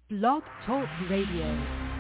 Blog Talk Radio.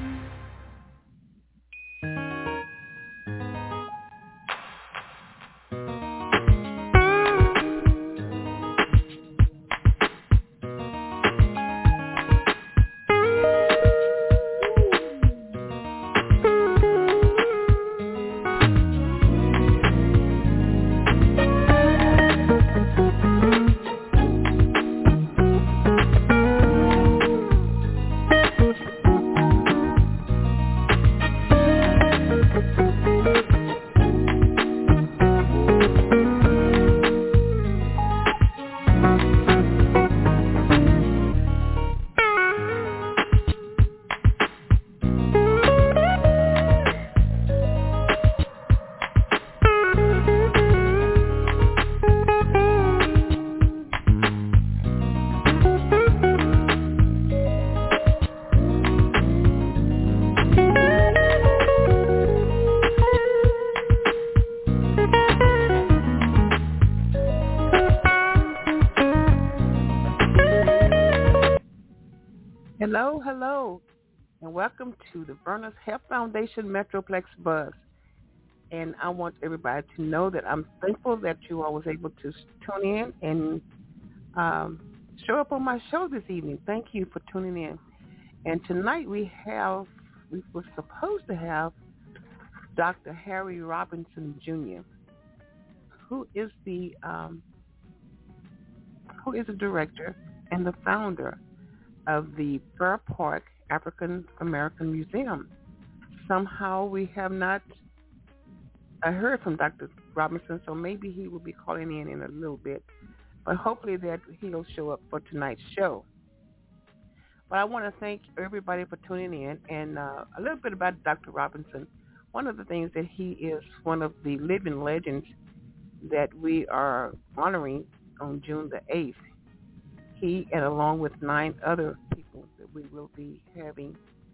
Hello, and welcome to the Burners Health Foundation Metroplex Buzz. And I want everybody to know that I'm thankful that you all was able to tune in and show up on my show this evening. Thank you for tuning in. And tonight we were supposed to have Dr. Harry Robinson Jr., who is the director and the founder of the Burr Park African American Museum. Somehow we have not heard from Dr. Robinson, so maybe he will be calling in a little bit. But hopefully that he'll show up for tonight's show. But I want to thank everybody for tuning in. And a little bit about Dr. Robinson. One of the things that he is one of the living legends that we are honoring on June the 8th. He, and along with 9 other people that we will be having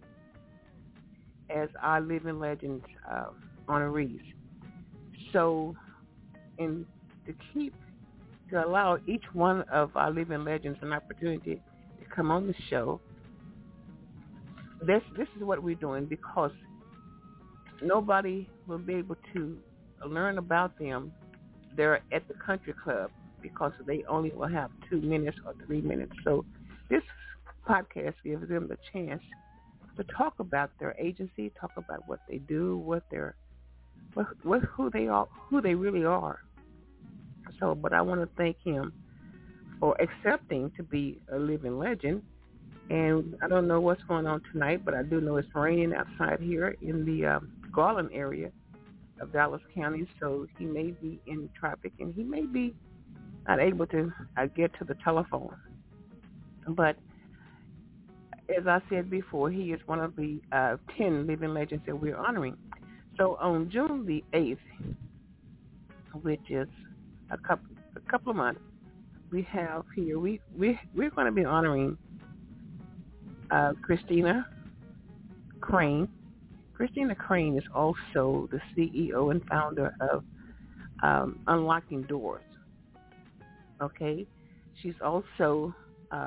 as our living legends honorees. So, to allow each one of our living legends an opportunity to come on the show, this is what we're doing, because nobody will be able to learn about them there at the country club, because they only will have 2 minutes or 3 minutes. So this podcast gives them the chance to talk about their agency, talk about what they do, who they are, who they really are. So, but I want to thank him for accepting to be a living legend. And I don't know what's going on tonight, but I do know it's raining outside here in the Garland area of Dallas County. So he may be in traffic, and he may be not able to get to the telephone. But as I said before, he is one of the 10 living legends that we're honoring. So on June the 8th, which is a couple of months, we have here, we're going to be honoring Christina Crane. Christina Crane is also the CEO and founder of Unlocking Doors. Okay, she's also,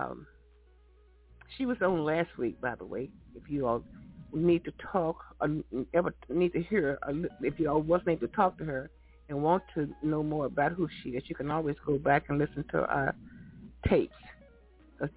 she was on last week, by the way. If you all need to talk, or ever need to hear, if you all wasn't able to talk to her and want to know more about who she is, you can always go back and listen to our tapes. Because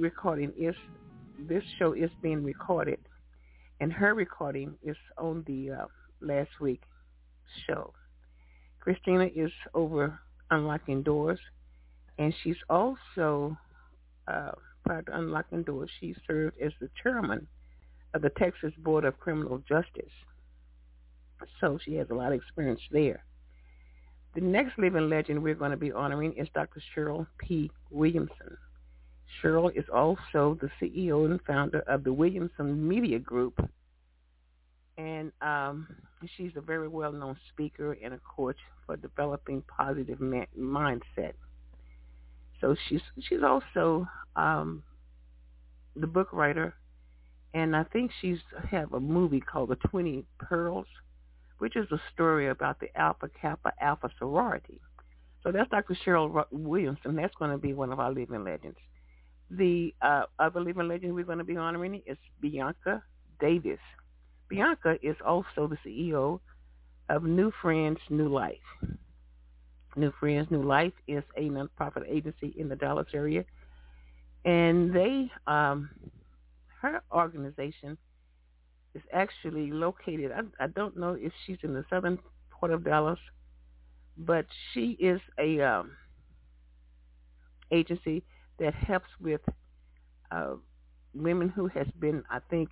this show is being recorded, and her recording is on the last week's show. Christina is over Unlocking Doors. And she's also, prior to Unlocking Doors, she served as the chairman of the Texas Board of Criminal Justice. So she has a lot of experience there. The next living legend we're going to be honoring is Dr. Cheryl P. Williamson. Cheryl is also the CEO and founder of the Williamson Media Group. And she's a very well-known speaker and a coach for developing positive mindset. So she's also the book writer, and I think she's have a movie called The 20 Pearls, which is a story about the Alpha Kappa Alpha sorority. So that's Dr. Cheryl Williamson. That's going to be one of our living legends. The other living legend we're going to be honoring is Bianca Davis. Bianca is also the CEO of New Friends, New Life. New Friends, New Life is a nonprofit agency in the Dallas area, and her organization is actually located. I don't know if she's in the southern part of Dallas, but she is a agency that helps with uh, women who has been, I think,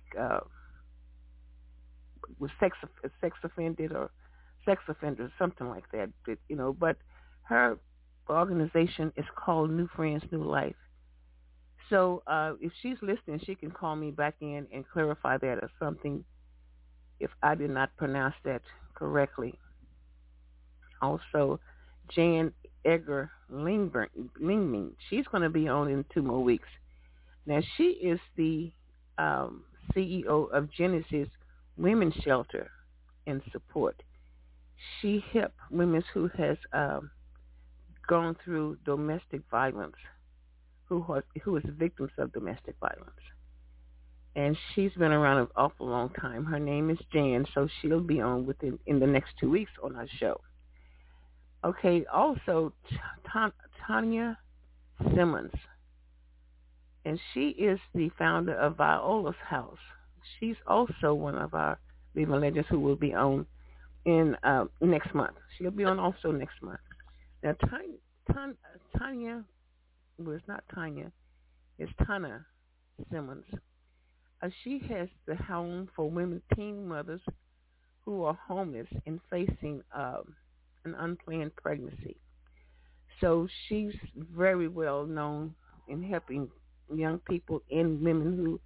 was sex offended or sex offenders, something like that. But her organization is called New Friends, New Life. So if she's listening, she can call me back in and clarify that or something if I did not pronounce that correctly. Also, Jan Edgar Lingming, she's going to be on in 2 more weeks. Now, she is the CEO of Genesis Women's Shelter and Support. She helps women who has gone through domestic violence, who is victims of domestic violence. And she's been around an awful long time. Her name is Jan, so she'll be on in the next 2 weeks on our show. Okay, also Tanya Simmons, and she is the founder of Viola's House. She's also one of our living legends who will be on in next month. She'll be on also next month. Now, Tanya, well, it's not Tanya, it's Tana Simmons. She has the home for women, teen mothers who are homeless and facing an unplanned pregnancy. So she's very well known in helping young people and women who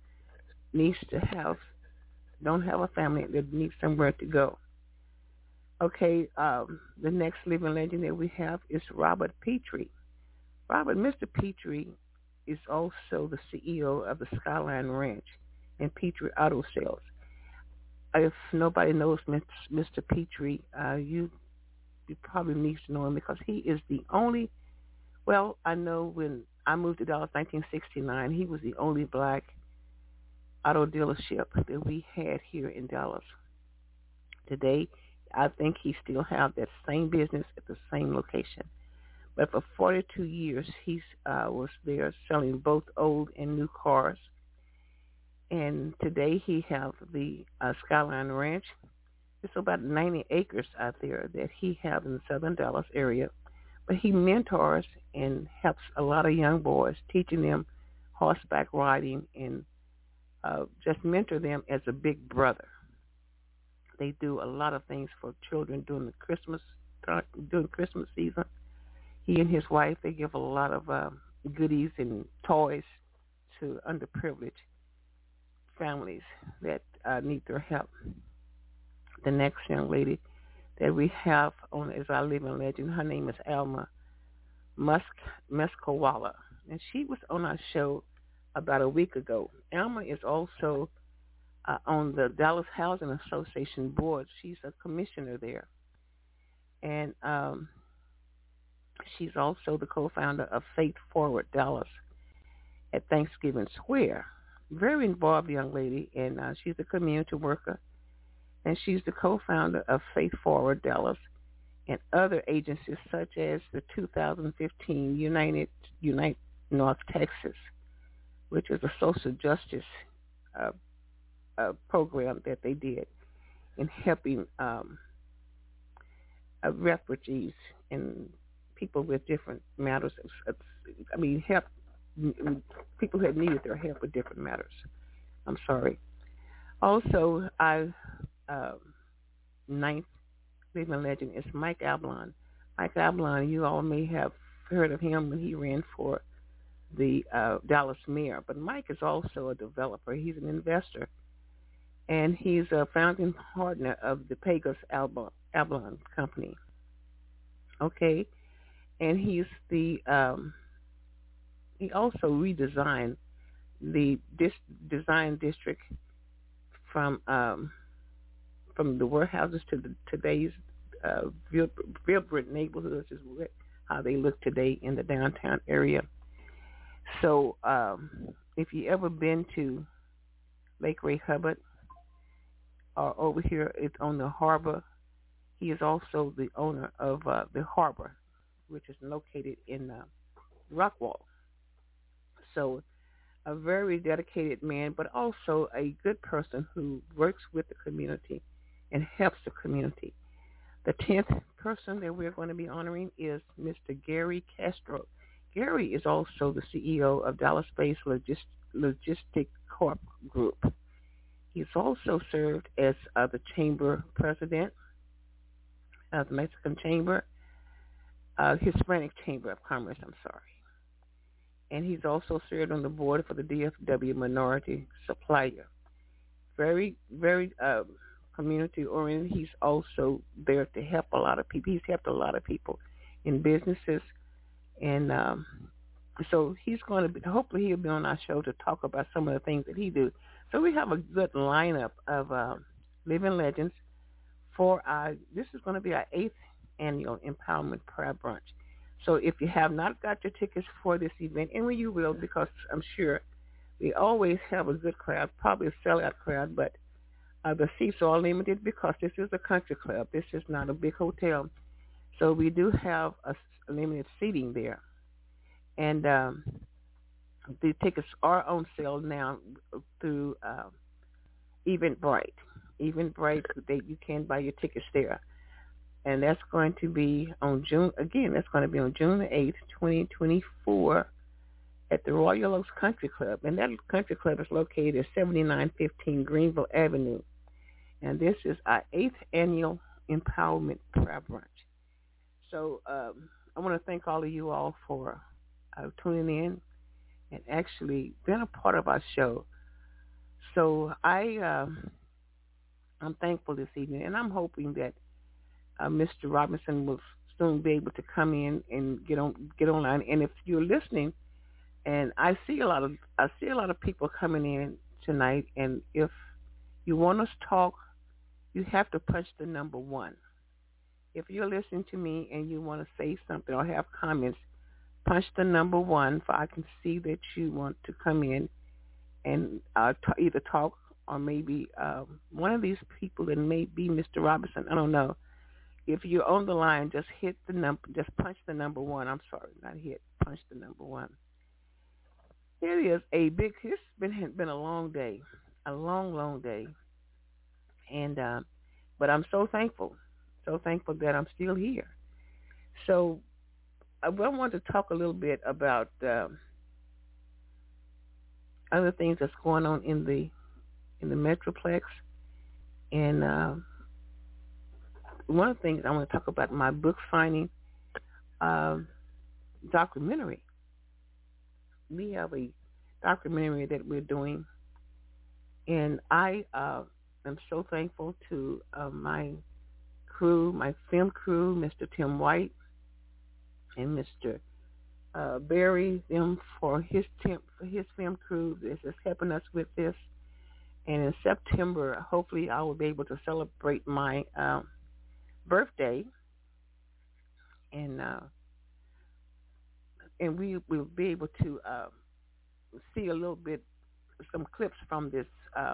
don't have a family that need somewhere to go. Okay, the next living legend that we have is Robert Petrie. Mr. Petrie is also the CEO of the Skyline Ranch and Petrie Auto Sales. If nobody knows Mr. Petrie, you probably need to know him because he is the only, well, I know when I moved to Dallas in 1969, he was the only black auto dealership that we had here in Dallas. Today, I think he still have that same business at the same location. But for 42 years, he was there selling both old and new cars. And today he has the Skyline Ranch. It's about 90 acres out there that he has in the southern Dallas area. But he mentors and helps a lot of young boys, teaching them horseback riding and just mentor them as a big brother. They do a lot of things for children during Christmas season. He and his wife, they give a lot of goodies and toys to underprivileged families that need their help. The next young lady that we have on as our living legend, her name is Alma Muskowala, and she was on our show about a week ago. Alma is also on the Dallas Housing Association board. She's a commissioner there, and she's also the co-founder of Faith Forward Dallas at Thanksgiving Square. Very involved young lady, and she's a community worker, and she's the co-founder of Faith Forward Dallas and other agencies such as the 2015 Unite North Texas, which is a social justice program that they did in helping refugees and people with different matters. Help people who have needed their help with different matters. I'm sorry. Also, ninth living legend is Mike Ablon. Mike Ablon, you all may have heard of him when he ran for the Dallas mayor. But Mike is also a developer. He's an investor. And he's a founding partner of the Pegasus Ablon Company. Okay? And he's he also redesigned the design district from the warehouses to today's vibrant neighborhoods is how they look today in the downtown area. So if you ever been to Lake Ray Hubbard or over here, it's on the harbor. He is also the owner of the harbor, which is located in Rockwall. So a very dedicated man, but also a good person who works with the community and helps the community. The 10th person that we're going to be honoring is Mr. Gary Castro. Gary is also the CEO of Dallas-based Logistic Corp Group. He's also served as the chamber president of the Mexican Chamber, Hispanic Chamber of Commerce, I'm sorry. And he's also served on the board for the DFW Minority Supplier. Very, very community oriented. He's also there to help a lot of people. He's helped a lot of people in businesses, and so he's going to be. Hopefully, he'll be on our show to talk about some of the things that he do. So we have a good lineup of living legends for our. This is going to be our 8th annual Empowerment Prayer Brunch. So if you have not got your tickets for this event, and when you will, because I'm sure we always have a good crowd, probably a sellout crowd, but the seats are limited because this is a country club. This is not a big hotel. So we do have a limited seating there. And the tickets are on sale now through Eventbrite. Eventbrite, you can buy your tickets there. And that's going to be on June, again, that's going to be on June the 8th, 2024 at the Royal Oaks Country Club. And that country club is located at 7915 Greenville Avenue. And this is our 8th annual Empowerment Prayer Brunch. So I want to thank all of you all for tuning in and actually being a part of our show. So I'm thankful this evening, and I'm hoping that Mr. Robinson will soon be able to come in and get online. And if you're listening, and I see a lot of people coming in tonight, and if you want us to talk, you have to punch the number 1. If you're listening to me and you want to say something or have comments, punch the number 1 so I can see that you want to come in and either talk or maybe one of these people that may be Mr. Robinson. I don't know. If you're on the line, just hit the number. Just punch the number 1. I'm sorry, not hit. Punch the number 1. It is it's been a long day, a long day, and but I'm so thankful that I'm still here. So I want to talk a little bit about other things that's going on in the Metroplex, and one of the things I want to talk about my book signing documentary. We have a documentary that we're doing, and I am so thankful to my crew, my film crew, Mr. Tim White and Mr. Barry, them for his film crew that is helping us with this. And in September, hopefully, I will be able to celebrate my birthday, and we will be able to see a little bit, some clips from this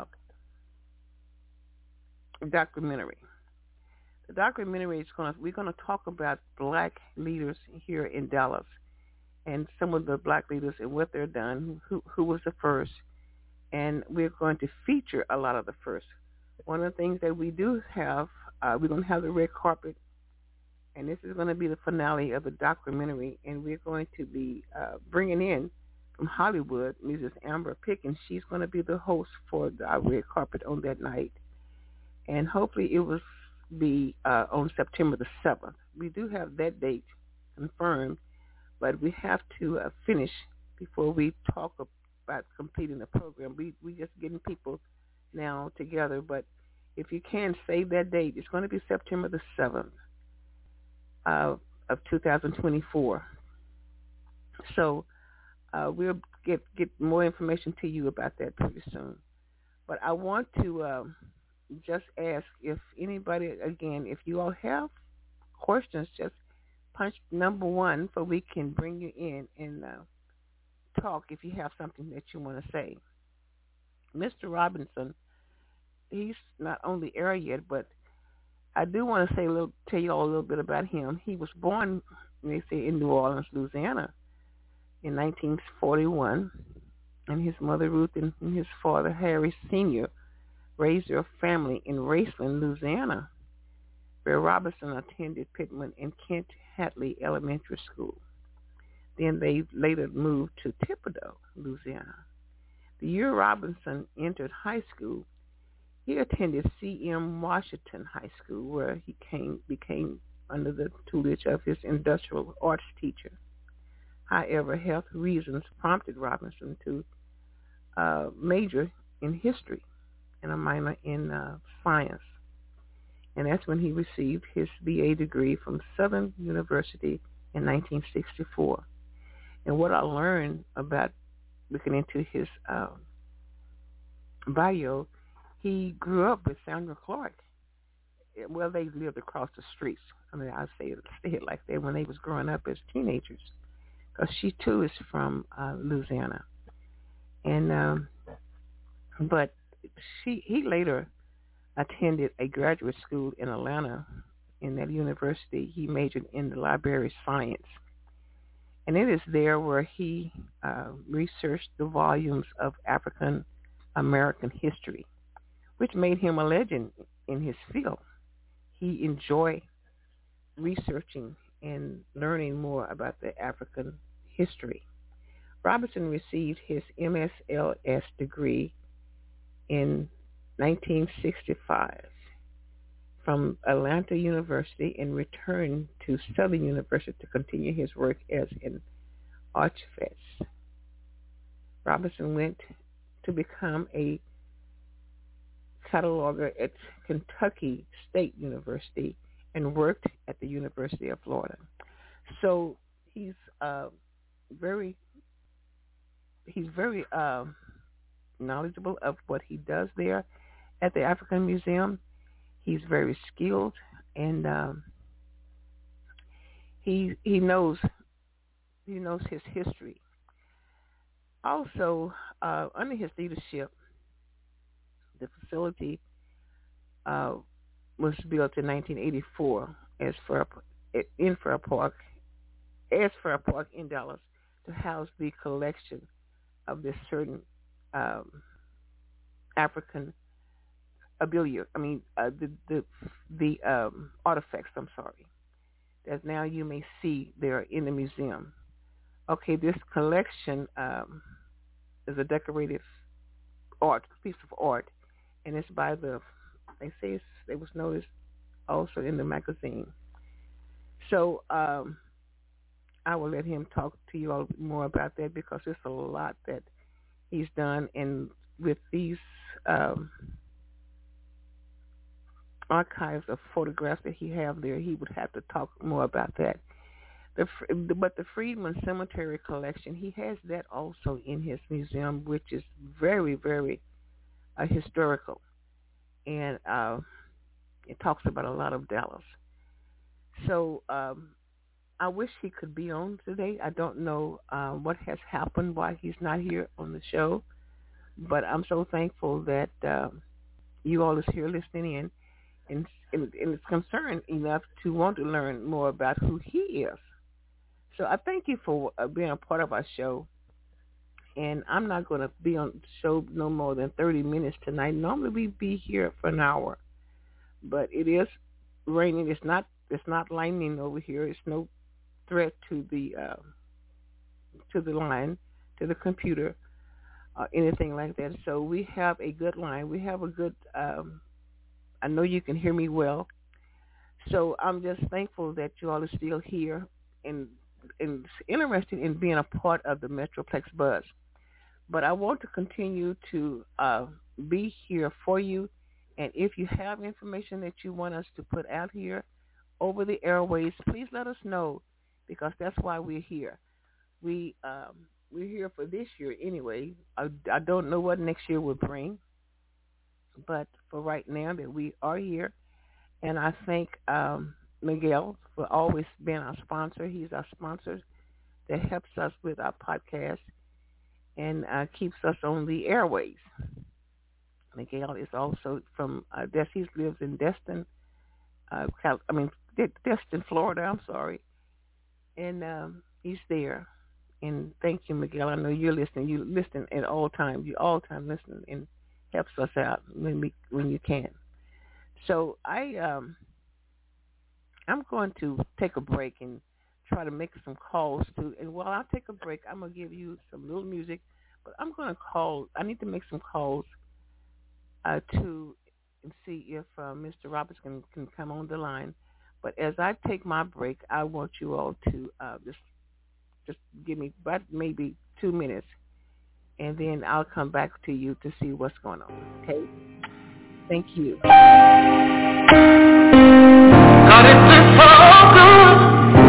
documentary. The documentary is we're going to talk about black leaders here in Dallas and some of the black leaders and what they're done, who was the first, and we're going to feature a lot of the first. One of the things that we do have, we're going to have the red carpet, and this is going to be the finale of the documentary, and we're going to be bringing in from Hollywood, Mrs. Amber Pickens. She's going to be the host for the red carpet on that night, and hopefully it will be on September the 7th. We do have that date confirmed, but we have to finish before we talk about completing the program. We just getting people now together, but if you can save that date, it's going to be September the 7th of 2024. So we'll get more information to you about that pretty soon. But I want to just ask if anybody, again, if you all have questions, just punch number 1 so we can bring you in and talk if you have something that you want to say. Mr. Robinson, he's not on the air yet, but I do want to tell you all a little bit about him. He was born, they say, in New Orleans, Louisiana, in 1941, and his mother Ruth and his father Harry Sr. raised their family in Raceland, Louisiana, where Robinson attended Pittman and Kent Hatley Elementary School. Then they later moved to Thibodaux, Louisiana. The year Robinson entered high school, he attended C.M. Washington High School, where he became under the tutelage of his industrial arts teacher. However, health reasons prompted Robinson to major in history and a minor in science. And that's when he received his BA degree from Southern University in 1964. And what I learned about looking into his bio, he grew up with Sandra Clark. Well, they lived across the streets. I mean, I say it like that when they was growing up as teenagers, because she too is from Louisiana. And but he later attended a graduate school in Atlanta. In that university, he majored in the library science. And it is there where he researched the volumes of African American history, which made him a legend in his field. He enjoyed researching and learning more about the African history. Robinson received his MSLS degree in 1965 from Atlanta University and returned to Southern University to continue his work as an archivist. Robinson went to become a cataloger at Kentucky State University and worked at the University of Florida. So he's very knowledgeable of what he does there at the African Museum. He's very skilled, and he knows his history. Also, under his leadership, the facility was built in 1984 as Fair Park in Dallas to house the collection of this certain African the artifacts. I'm sorry, that now you may see there in the museum. Okay, this collection is a decorative piece of art, and it's by it was noticed also in the magazine. So I will let him talk to you all more about that, because there's a lot that he's done, and with these archives of photographs that he have there, he would have to talk more about that. But the Freedman Cemetery collection, he has that also in his museum, which is very, very historical, and it talks about a lot of Dallas. So I wish he could be on today. I don't know what has happened, why he's not here on the show, but I'm so thankful that you all is here listening in, and is concerned enough to want to learn more about who he is. So I thank you for being a part of our show. And I'm not going to be on the show no more than 30 minutes tonight. Normally we be here for an hour, but it is raining. It's not lightning over here. It's no threat to the line, to the computer, anything like that. So we have a good line. We have a good. I know you can hear me well. So I'm just thankful that you all are still here and interested in being a part of the Metroplex Buzz. But I want to continue to be here for you. And if you have information that you want us to put out here over the airways, please let us know, because that's why we're here. We're here for this year anyway. I don't know what next year will bring, but for right now that we are here. And I thank Miguel for always being our sponsor. He's our sponsor that helps us with our podcast. and keeps us on the airways. Miguel is also from he lives in Destin, Destin, Florida. I'm sorry, and he's there. And thank you, Miguel. I know you're listening. You listen at all times. You all time listening and helps us out when you can. So I'm going to take a break and try to make some calls too. And while I take a break, I'm gonna give you some little music. But I'm gonna call. I need to make some calls to and see if Mr. Roberts can come on the line. But as I take my break, I want you all to just give me about maybe 2 minutes, and then I'll come back to you to see what's going on. Okay? Thank you. God, it's been so good.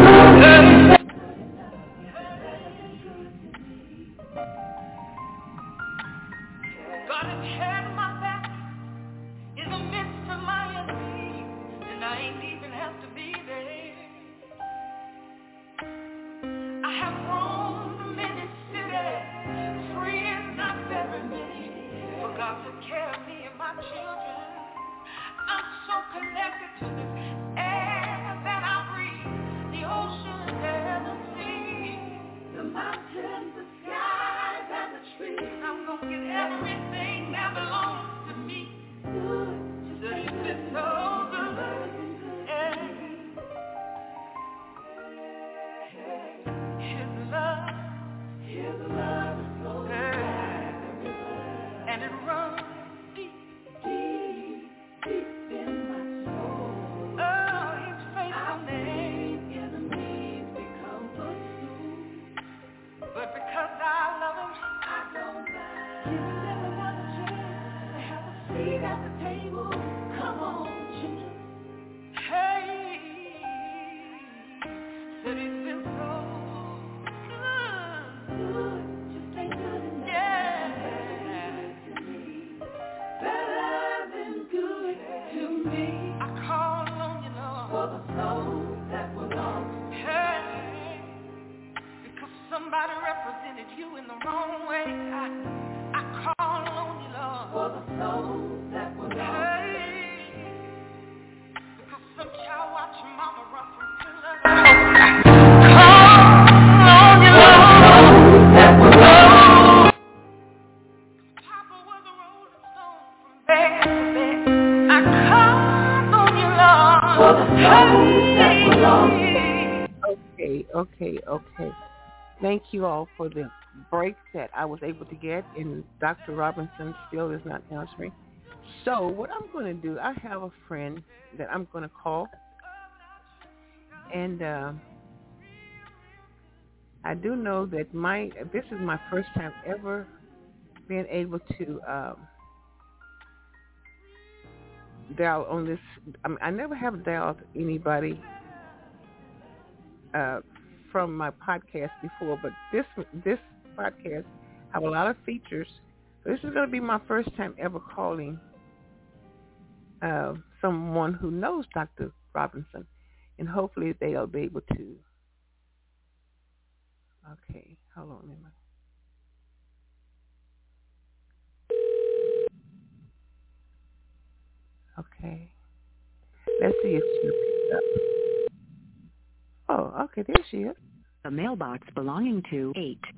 God has had my back in the midst of my enemies, and I ain't even have to be there. I have roamed many cities, friends not very many, for God took care of me and my children. I'm so connected to this air that I breathe, the ocean and the sea, the mountains, the skies, and the trees. I'm gonna get everything that belongs to me. So you've been so good. His love is so and it runs deep in my soul. Oh, His faithfulness, enemies become footstool. But because I love Him, I don't mind. Giving everyone a chance to have a seat at the table. Come on, children. Hey, that He's been so good. Just ain't good enough. Yeah. Better than good to me. I call on you, Lord, for the souls that were lost. Hey, because somebody represented you in the wrong way. I call on you, Lord, for the souls that were lost. Hey, because some child watched mama run from pillar to post. Call on you, Lord, that were lost. Papa was a rolling stone from bed to bed. I call on you, Lord, for the souls that were lost. Okay. Thank you all for the break that I was able to get, and Dr. Robinson still is not answering. So what I'm going to do, I have a friend that I'm going to call, and I do know that this is my first time ever being able to dial on this. I never have dialed anybody from my podcast before, but this podcast have a lot of features. So this is going to be my first time ever calling someone who knows Dr. Robinson, and hopefully they'll be able to. Okay, hold on a minute. Okay, let's see if she picks up. Oh, okay, there she is. A mailbox belonging to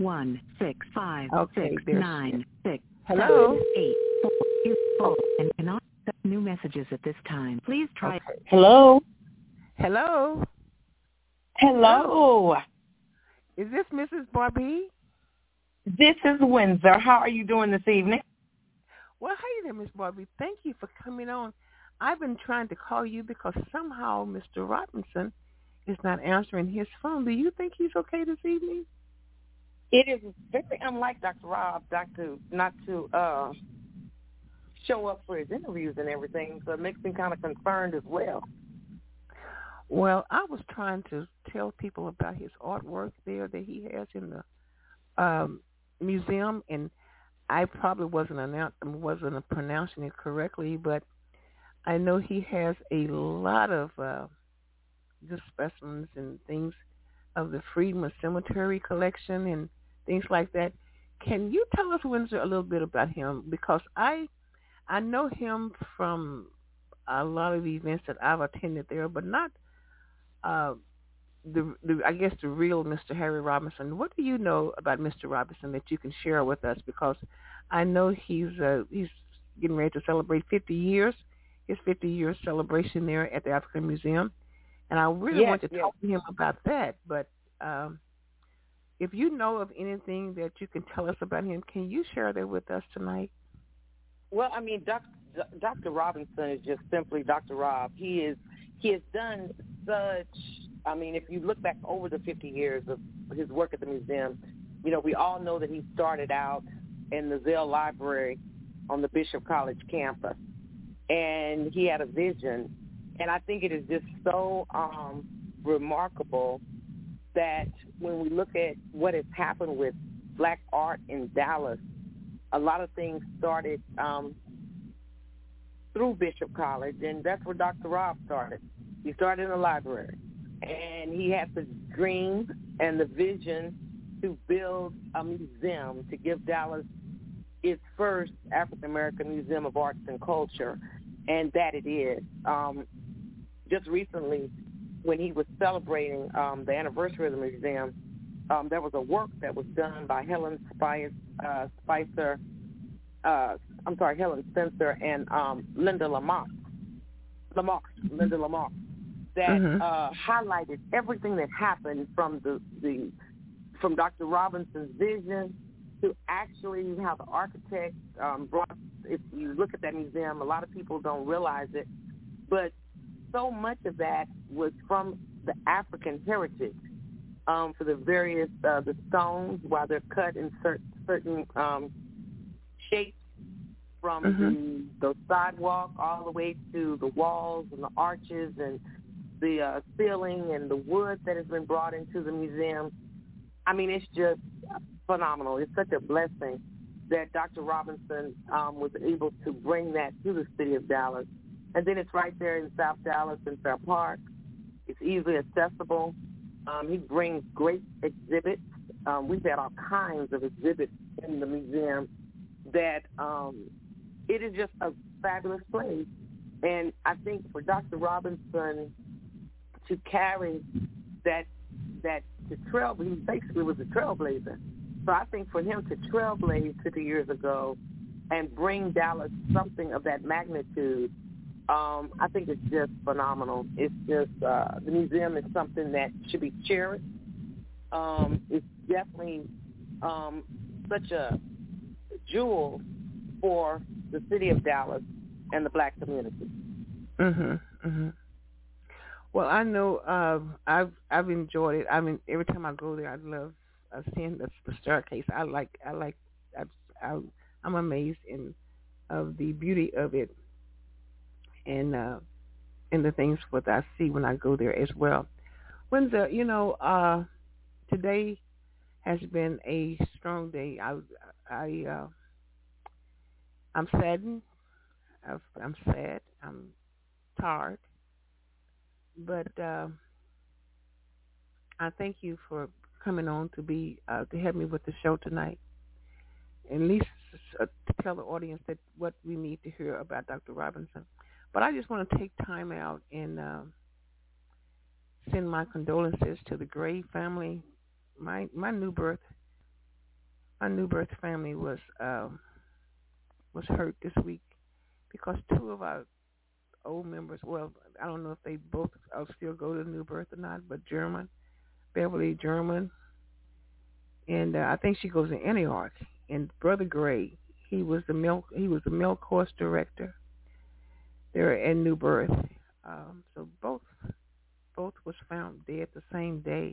8165696. Hello. 844 and cannot accept new messages at this time. Please try. Okay. Hello. Hello. Hello. Is this Mrs. Barbie? This is Windsor. How are you doing this evening? Well, hey there, Miss Barbie. Thank you for coming on. I've been trying to call you because somehow Mr. Robinson is not answering his phone. Do you think he's okay this evening? It is very unlike Dr. Rob, not to show up for his interviews and everything, so it makes me kind of concerned as well. Well, I was trying to tell people about his artwork there that he has in the museum, and I probably wasn't pronouncing it correctly, but I know he has a lot of good specimens and things of the Freedman Cemetery collection and things like that. can you tell us, Windsor, a little bit about him? Because I know him from a lot of events that I've attended there, but not uh, the I guess the real Mr. Harry Robinson. What do you know about Mr. Robinson that you can share with us? Because I know he's getting ready to celebrate 50 years, his 50-year celebration there at the African Museum, and I really want to talk to him about that. But if you know of anything that you can tell us about him, can you share that with us tonight? Well, I mean, Dr. Robinson is just simply Dr. Rob. He has done such. I mean, if you look back over the 50 years of his work at the museum, you know, we all know that he started out in the Zell Library on the Bishop College campus, and he had a vision. And I think it is just so remarkable that when we look at what has happened with black art in Dallas, a lot of things started through Bishop College, and that's where Dr. Rob started. He started in the library, and he had the dream and the vision to build a museum, to give Dallas its first African-American Museum of Arts and Culture, and that it is. Just recently, when he was celebrating the anniversary of the museum, there was a work that was done by Helen Spencer and Linda Lamont, that highlighted everything that happened from from Dr. Robinson's vision to actually how the architect brought. If you look at that museum, a lot of people don't realize it, but so much of that was from the African heritage. For the various the stones, while they're cut in certain shapes, from the sidewalk all the way to the walls and the arches and the ceiling and the wood that has been brought into the museum. I mean, it's just phenomenal. It's such a blessing that Dr. Robinson was able to bring that to the city of Dallas. And then it's right there in South Dallas in Fair Park. It's easily accessible. He brings great exhibits. We've had all kinds of exhibits in the museum that it is just a fabulous place. And I think for Dr. Robinson to carry that to trailblaze, he basically was a trailblazer. So I think for him to trailblaze 50 years ago and bring Dallas something of that magnitude, I think it's just phenomenal. It's just the museum is something that should be cherished. It's definitely such a jewel for the city of Dallas and the black community. Well, I know I've enjoyed it. I mean, every time I go there, I love seeing the staircase. I'm amazed of the beauty of it. And the things what I see when I go there as well. Windsor, you know, today has been a strong day. I'm saddened. I'm sad. I'm tired. But I thank you for coming on to help me with the show tonight. At least to tell the audience that what we need to hear about Dr. Robinson. But I just want to take time out and send my condolences to the Gray family. My New Birth family was hurt this week because two of our old members. Well, I don't know if they both still go to New Birth or not, but Beverly German, and I think she goes in Antioch. And Brother Gray, he was the milk course director there in New Birth. So both was found dead the same day.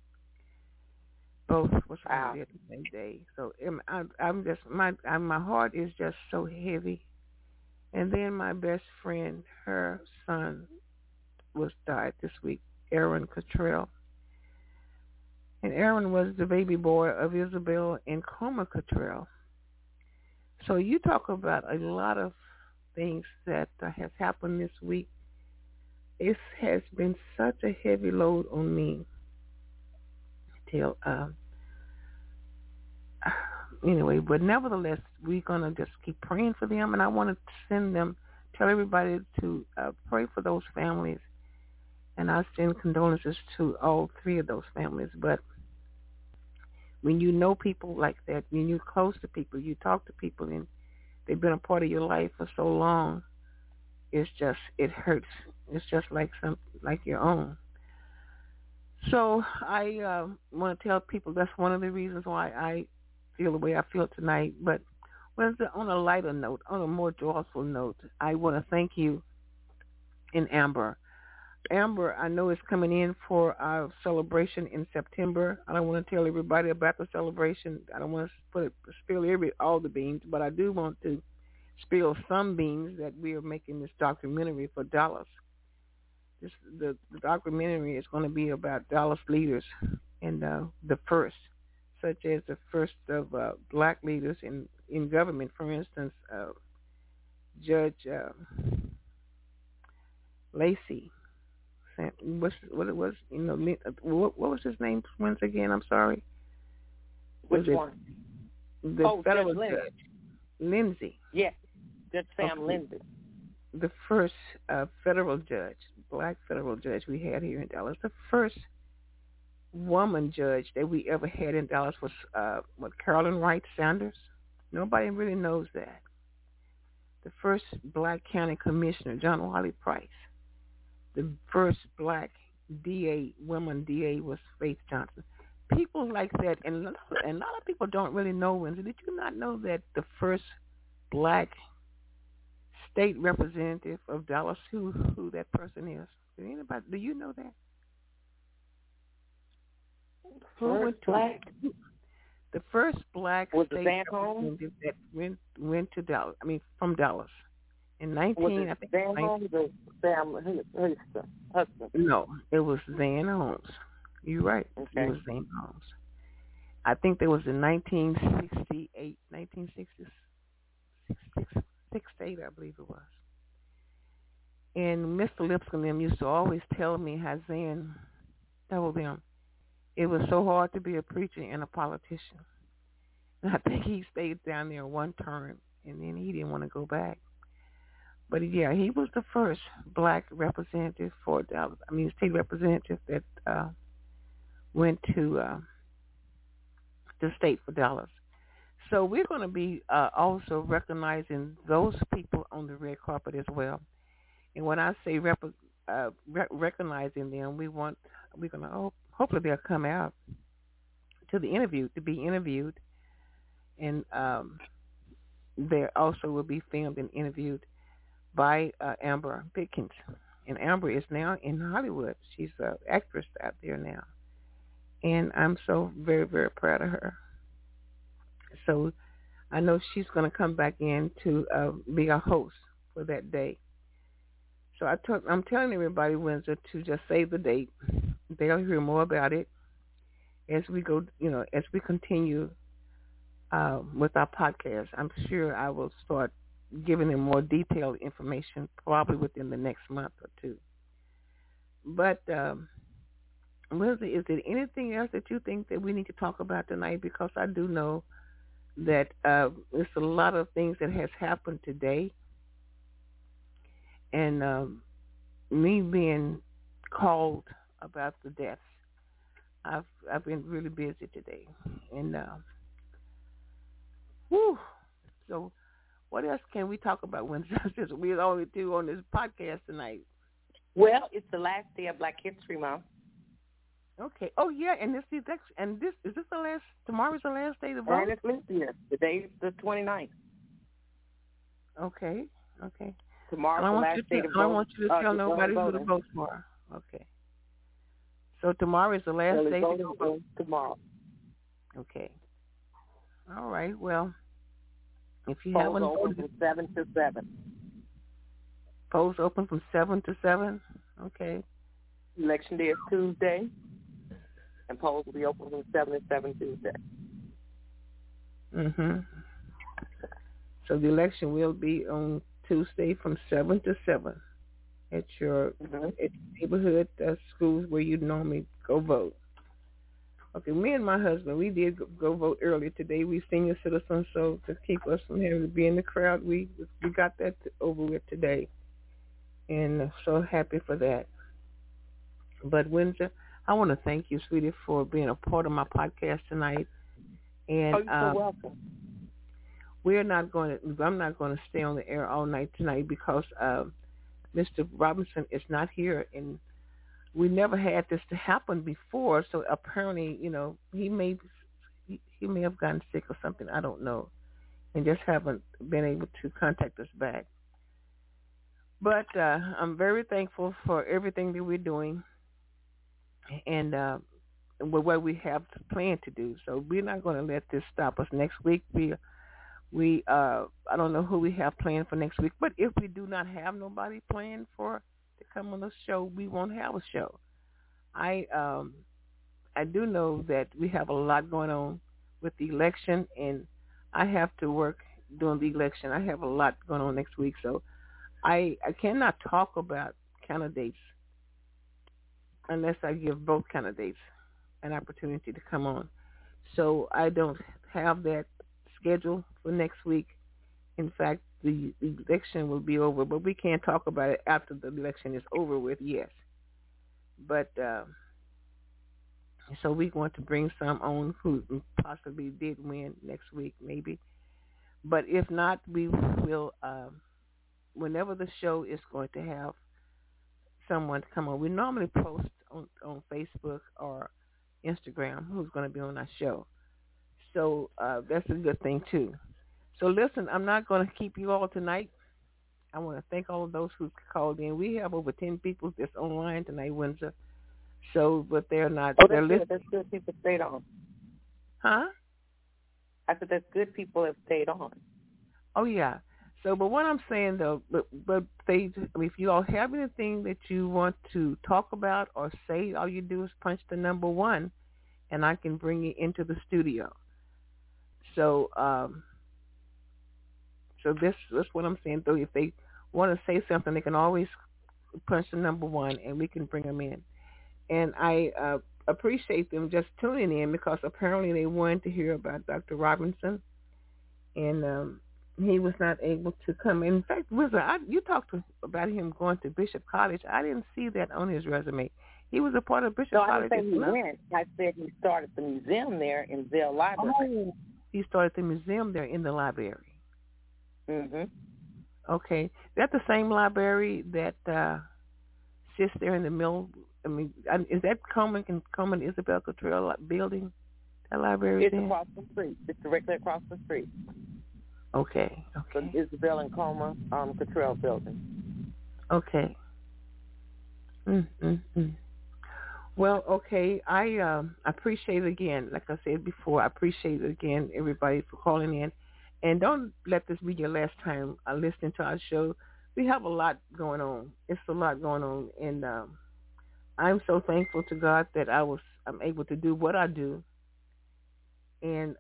Both was found dead the same day. So I'm just my heart is just so heavy. And then my best friend, her son died this week, Aaron Cottrell. And Aaron was the baby boy of Isabel and Coma Cottrell. So you talk about a lot of things that has happened this week. It has been such a heavy load on me till anyway, but nevertheless, we're going to just keep praying for them, and I want to tell everybody to pray for those families, and I send condolences to all three of those families. But when you know people like that, when you're close to people, you talk to people, and they've been a part of your life for so long, it hurts. It's just like your own. So I want to tell people that's one of the reasons why I feel the way I feel tonight. But on a lighter note, on a more joyful note, I want to thank you and Amber. Amber, I know is coming in for our celebration in September. I don't want to tell everybody about the celebration. I don't want to spill all the beans, but I do want to spill some beans that we are making this documentary for Dallas. The documentary is going to be about Dallas leaders and the first, such as the first of black leaders in government. For instance, Judge Lacey. What was his name once again? I'm sorry. Which one? The federal judge, Lindsay. Yes, Judge Sam Lindsay. The first federal judge, black federal judge we had here in Dallas. The first woman judge that we ever had in Dallas was Carolyn Wright Sanders. Nobody really knows that. The first black county commissioner, John Wiley Price. The first black DA, woman DA, was Faith Johnson. People like that, and a lot of people don't really know. Windsor, did you not know that the first black state representative of Dallas, who that person is? Do you know that? The first black was state representative that went to Dallas. I mean, from Dallas. In 19, I think. Van Holmes or Sam husband? No, it was Van Holmes. You're right. Okay. It was Van Holmes. I think that was in 1968, 1968, I believe it was. And Mr. Lipscomb them used to always tell me how Zan told them it was so hard to be a preacher and a politician. And I think he stayed down there one term, and then he didn't want to go back. But, yeah, he was the first black representative for Dallas. I mean, state representative that went to the state for Dallas. So we're going to be also recognizing those people on the red carpet as well. And when I say recognizing them, we're going to hopefully they'll come out to be interviewed, and they also will be filmed and interviewed by Amber Pickens. And Amber is now in Hollywood. She's an actress out there now. And I'm so very, very proud of her. So I know she's going to come back in to be a host for that day. So I'm telling everybody, Windsor, to just save the date. They'll hear more about it as we go, as we continue with our podcast. I'm sure I will start giving them more detailed information probably within the next month or two. But, Windsor, is there anything else that you think that we need to talk about tonight? Because I do know that there's a lot of things that has happened today. And me being called about the deaths, I've been really busy today. And so what else can we talk about, Windsor, since we're only two on this podcast tonight? Well, it's the last day of Black History Month. Okay. Oh yeah, and is this the last? Tomorrow's the last day to vote. And it's leap year. The day is the 29th. Okay. Tomorrow's the last day to vote. I don't want you to tell nobody who to vote for. Okay. So tomorrow is the last day to vote. Tomorrow. Okay. All right. Well, if you polls haven't open voted, from 7 to 7. Polls open from 7 to 7. Okay. Election day is Tuesday, and polls will be open from 7 to 7 Tuesday. Mhm. So the election will be on Tuesday from 7 to 7 at your neighborhood schools where you normally go vote. Okay, me and my husband, we did go vote earlier today. We senior citizens, so to keep us from having to be in the crowd, we got that over with today, and so happy for that. But Windsor, I want to thank you, sweetie, for being a part of my podcast tonight. And you're so welcome. I'm not going to stay on the air all night tonight because Mr. Robinson is not here, and we never had this to happen before. So apparently, he may have gotten sick or something. I don't know, and just haven't been able to contact us back. But I'm very thankful for everything that we're doing, and what we have planned to do. So we're not going to let this stop us. Next week, we I don't know who we have planned for next week, but if we do not have nobody planned to come on the show, we won't have a show. I do know that we have a lot going on with the election, and I have to work during the election. I have a lot going on next week, so I cannot talk about candidates unless I give both candidates an opportunity to come on. So I don't have that schedule for next week. In fact, the election will be over, but we can't talk about it after the election is over with, yes. But so we're going to bring some on who possibly did win next week, maybe. But if not, we will, whenever the show is going to have someone to come on. We normally post on Facebook or Instagram who's going to be on our show. So that's a good thing, too. So listen, I'm not going to keep you all tonight. I want to thank all of those who called in. We have over 10 people that's online tonight, Windsor. So, but they're not. Oh, they're that's good. That's good. People stayed on. Huh? I said that's good. People have stayed on. Oh yeah. So, but what I'm saying though, but if you all have anything that you want to talk about or say, all you do is punch the number 1, and I can bring you into the studio. So, so that's what I'm saying. Though, if they want to say something, they can always punch the number 1, and we can bring them in. And I appreciate them just tuning in because apparently they wanted to hear about Dr. Robinson, and he was not able to come. In fact, Wizard, you talked about him going to Bishop College. I didn't see that on his resume. He was a part of Bishop College. No, I didn't say he went. I said he started the museum there in Zell Library. Oh, he started the museum there in the library. Mm-hmm. Okay. That's the same library that sits there in the mill. I mean, is that Coleman Isabel Cottrell building? That library? It's across the street. It's directly across the street. Okay. So Isabel and Coleman Cottrell building. Okay. Well, okay. I appreciate it again. Like I said before, I appreciate it again, everybody, for calling in. And don't let this be your last time listening to our show. We have a lot going on. It's a lot going on, and I'm so thankful to God that I'm able to do what I do, and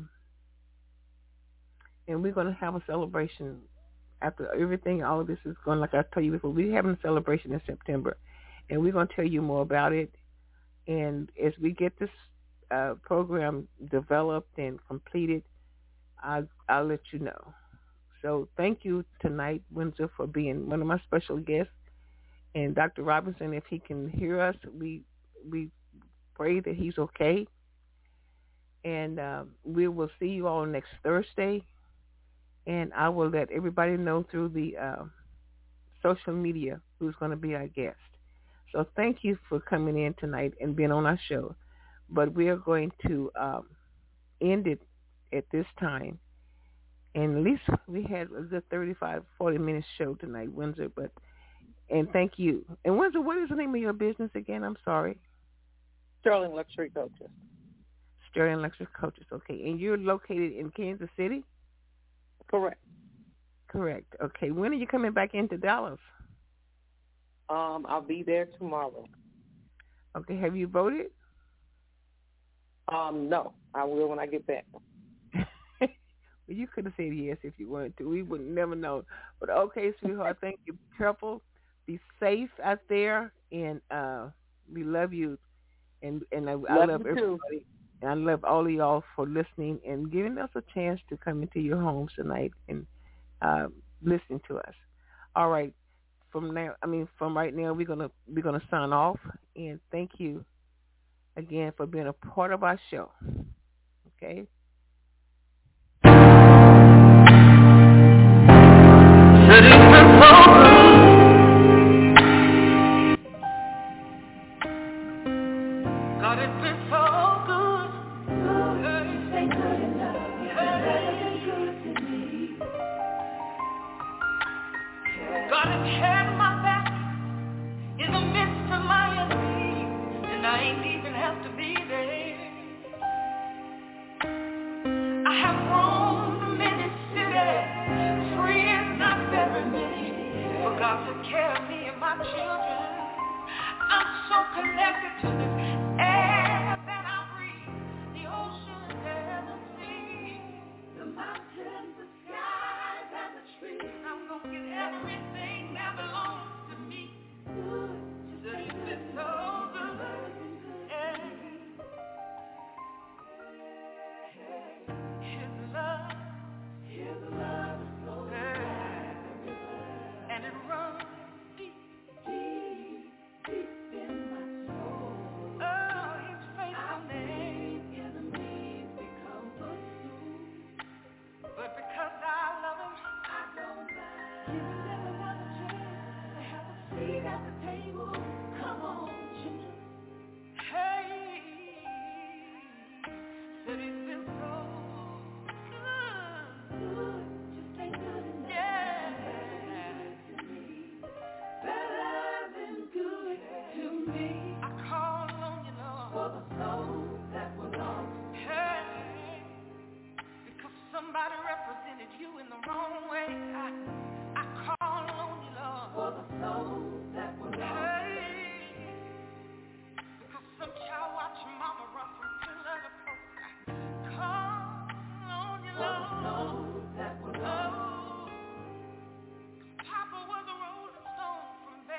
we're going to have a celebration after everything. All of this is going, like I told you before, we're having a celebration in September, and we're going to tell you more about it. And as we get this program developed and completed, I'll let you know. So thank you tonight, Windsor, for being one of my special guests. And Dr. Robinson, if he can hear us, we pray that he's okay. And we will see you all next Thursday. And I will let everybody know through the social media who's going to be our guest. So thank you for coming in tonight and being on our show. But we are going to end it at this time. And at least we had a good 35, 40-minute show tonight, Windsor. And thank you. And Windsor, what is the name of your business again? I'm sorry. Sterling Luxury Coaches. Sterling Luxury Coaches, okay. And you're located in Kansas City? Correct. Correct. Okay. When are you coming back into Dallas? I'll be there tomorrow. Okay. Have you voted? No. I will when I get back. Well, you could have said yes if you wanted to. We would never know. But okay, sweetheart, thank you. Be careful. Be safe out there. And we love you. And I love everybody. And I love all of y'all for listening and giving us a chance to come into your homes tonight and listening to us. All right. From right now, we're gonna sign off. And thank you again for being a part of our show. Okay.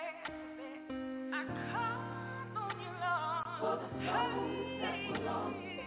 For the souls that belong